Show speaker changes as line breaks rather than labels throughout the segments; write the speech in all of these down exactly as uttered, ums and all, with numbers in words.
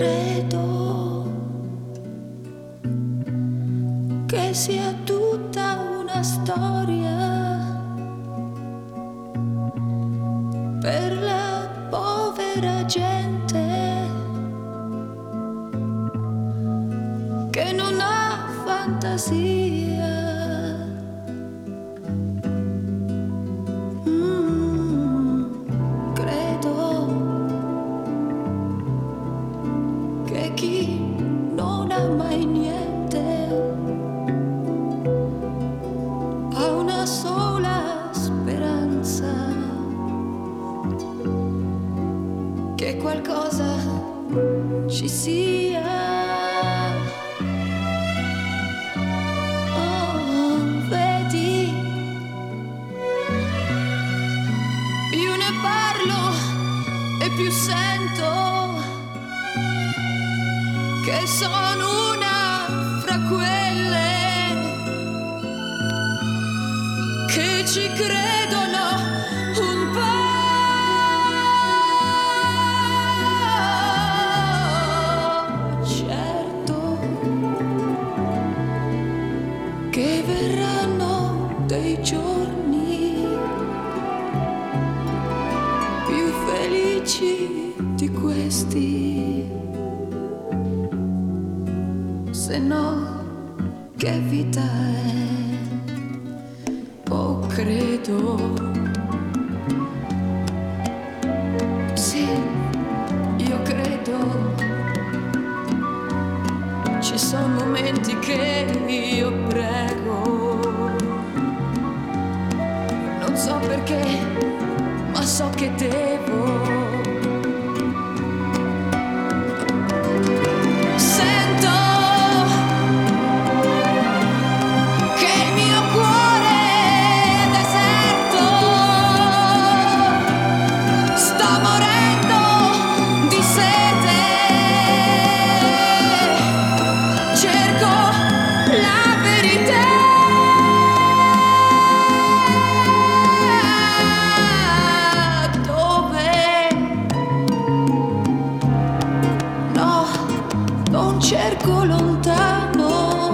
credo che sia tutta una storia per la povera gente che non ha fantasia. Mm, credo che chi non ha mai niente ha una sola speranza, che qualcosa ci sia. Oh, vedi, più ne parlo e più sento che sono una fra quelle che ci credono un po'. Certo che verranno dei giorni più felici di questi, se no che vita è? Oh, credo, sì, io credo. Ci sono momenti che io prego, non so perché, ma so che devo. Sento che il mio cuore è deserto, sto morendo di sete, cerco la verità. Non cerco lontano,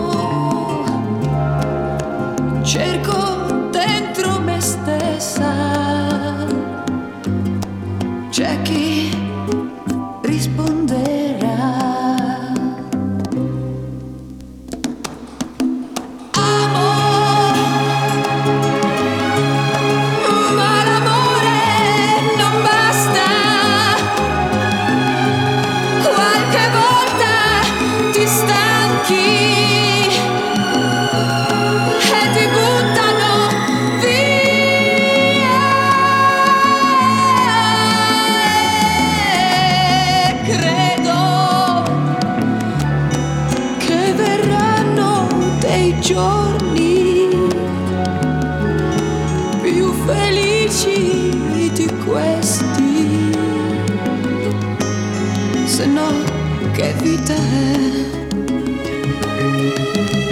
cerco dentro me stessa. C'è chi risponderà. Amo, ma l'amore non basta. Qualche volta ti stanchi e ti buttano via. E credo che verranno dei giorni più felici di questi, se no che vita è?